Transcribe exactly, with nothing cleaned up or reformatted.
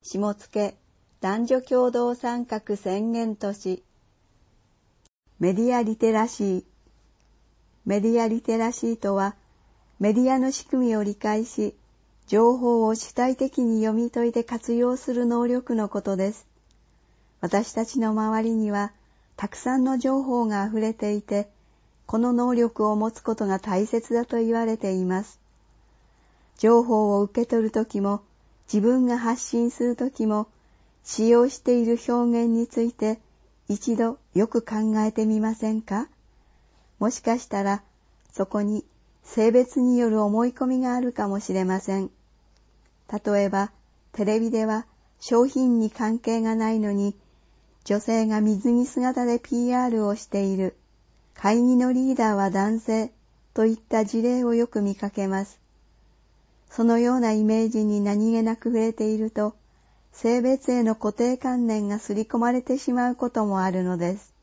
下野男女共同参画宣言都市。メディアリテラシー。メディアリテラシーとは、メディアの仕組みを理解し、情報を主体的に読み解いて活用する能力のことです。私たちの周りには、たくさんの情報があふれていて、この能力を持つことが大切だと言われています。情報を受け取るときも、自分が発信するときも、使用している表現について一度よく考えてみませんか？もしかしたら、そこに性別による思い込みがあるかもしれません。例えば、テレビでは商品に関係がないのに、女性が水着姿で ピーアール をしている、会議のリーダーは男性といった事例をよく見かけます。そのようなイメージに何気なく触れていると、性別への固定観念が刷り込まれてしまうこともあるのです。